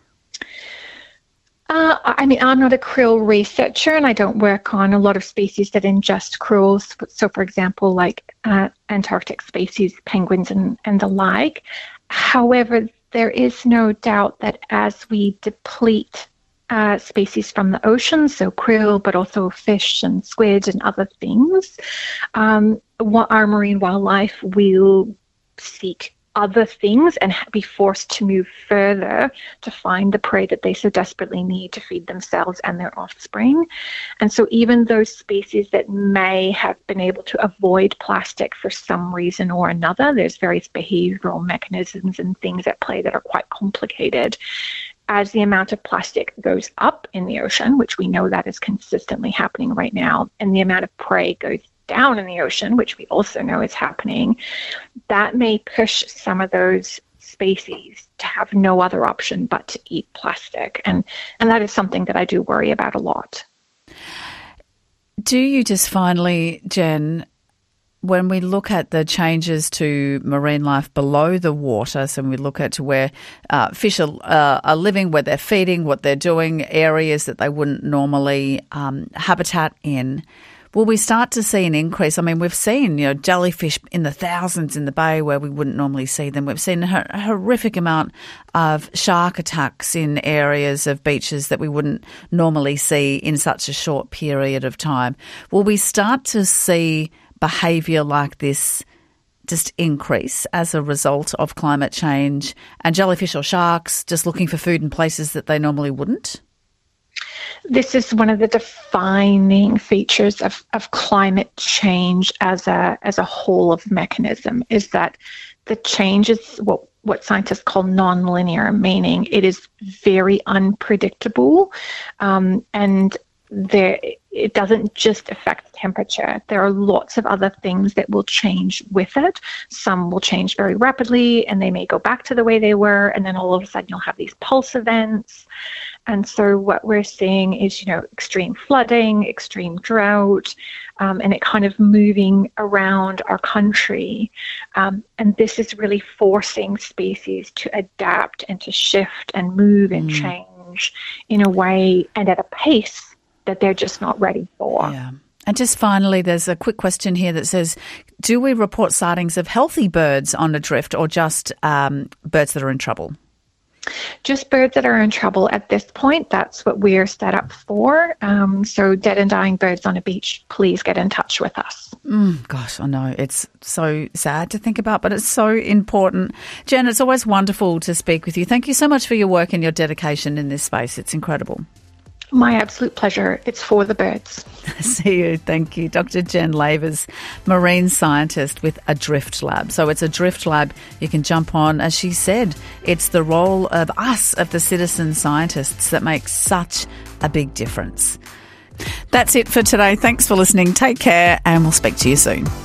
Uh, I mean, I'm not a krill researcher, and I don't work on a lot of species that ingest krills. So, for example, like uh, Antarctic species, penguins and, and the like. However, there is no doubt that as we deplete uh, species from the ocean, so krill, but also fish and squid and other things, um, what our marine wildlife will seek other things and be forced to move further to find the prey that they so desperately need to feed themselves and their offspring. And so even those species that may have been able to avoid plastic for some reason or another, there's various behavioral mechanisms and things at play that are quite complicated. As the amount of plastic goes up in the ocean, which we know that is consistently happening right now, and the amount of prey goes down in the ocean, which we also know is happening, that may push some of those species to have no other option but to eat plastic. And, and that is something that I do worry about a lot. Do you just finally, Jen, when we look at the changes to marine life below the water, so when we look at where uh, fish are, uh, are living, where they're feeding, what they're doing, areas that they wouldn't normally um, habitat in, will we start to see an increase? I mean, we've seen, you know, jellyfish in the thousands in the bay where we wouldn't normally see them. We've seen a, a horrific amount of shark attacks in areas of beaches that we wouldn't normally see in such a short period of time. Will we start to see behaviour like this just increase as a result of climate change and jellyfish or sharks just looking for food in places that they normally wouldn't? This is one of the defining features of, of climate change as a as a whole of mechanism, is that the change is what, what scientists call non-linear, meaning it is very unpredictable, um, and there it doesn't just affect temperature. There are lots of other things that will change with it. Some will change very rapidly and they may go back to the way they were, and then all of a sudden you'll have these pulse events. And so what we're seeing is, you know, extreme flooding, extreme drought, um, and it kind of moving around our country. Um, and this is really forcing species to adapt and to shift and move and Mm. change in a way and at a pace that they're just not ready for. Yeah. And just finally, there's a quick question here that says, do we report sightings of healthy birds on adrift or just um, birds that are in trouble? Just birds that are in trouble at this point. That's what we're set up for. Um, so dead and dying birds on a beach, please get in touch with us. Mm, gosh, I know. It's so sad to think about, but it's so important. Jen, it's always wonderful to speak with you. Thank you so much for your work and your dedication in this space. It's incredible. My absolute pleasure. It's for the birds. See you. Thank you. Doctor Jen Lavers, marine scientist with Adrift Lab. So it's Adrift Lab. You can jump on. As she said, it's the role of us, of the citizen scientists, that makes such a big difference. That's it for today. Thanks for listening. Take care and we'll speak to you soon.